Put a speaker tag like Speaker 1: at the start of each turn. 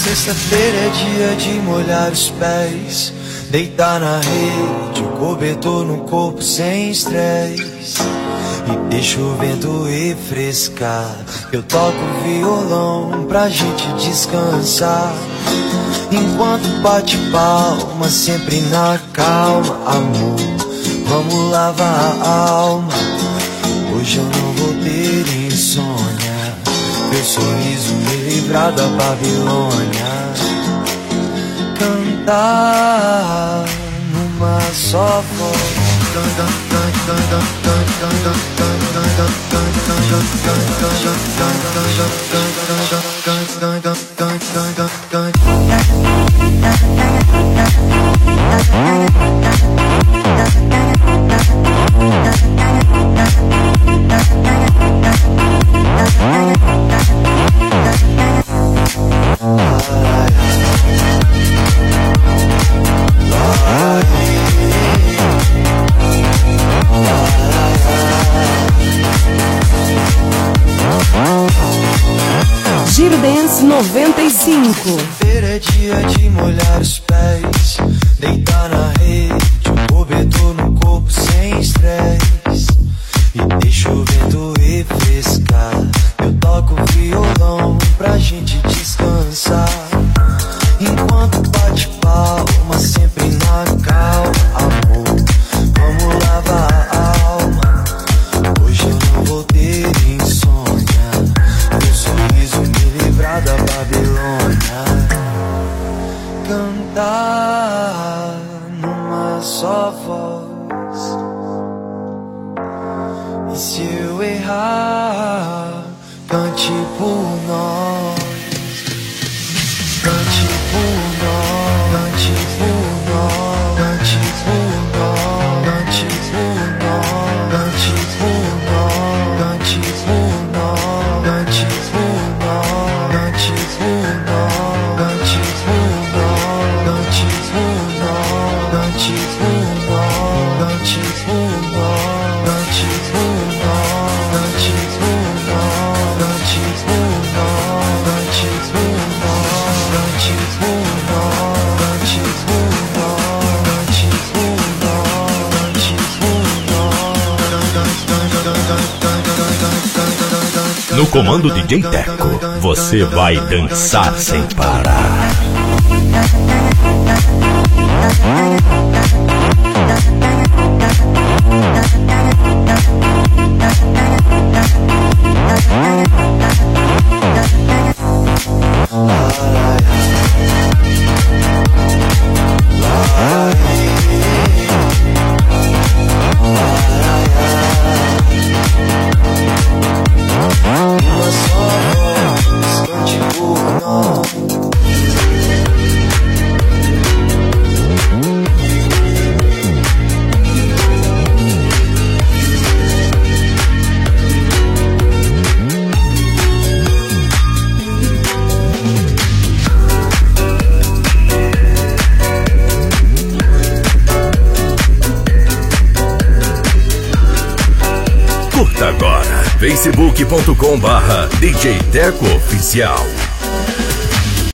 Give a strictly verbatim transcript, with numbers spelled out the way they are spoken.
Speaker 1: Sexta-feira é dia de molhar os pés, deitar na rede, o cobertor no corpo sem estresse. E deixa o vento refrescar. Eu toco violão pra gente descansar, enquanto bate palma, sempre na calma. Amor, vamos lavar a alma. Hoje eu não vou ter insônia, teu sorriso me livrar da Babilônia. Cantar numa só voz.
Speaker 2: Giro Dance noventa e cinco.
Speaker 1: Sexta-feira é dia de molhar os pés, deitar na rede, o cobertor no corpo sem estresse. E deixa o vento refrescar. Eu toco violão pra gente descansar, enquanto bate palma, sempre na calma. Amor, vamos lavar a alma. Hoje eu não vou ter insônia, teu sorriso me livrar da Babilônia. Cantar numa só voz. E se eu errar, cante por nós. Cante por nós, cante por nós, cante por nós, cante por nós, cante por nós, cante por nós, cante por nós, cante por nós, cante por nós, cante por nós, cante por nós, cante por nós, cante por nós, cante por nós, cante por nós, cante por
Speaker 3: No comando D J Teco, você vai dançar sem parar. Curta agora facebook ponto com barra D J Teco Oficial.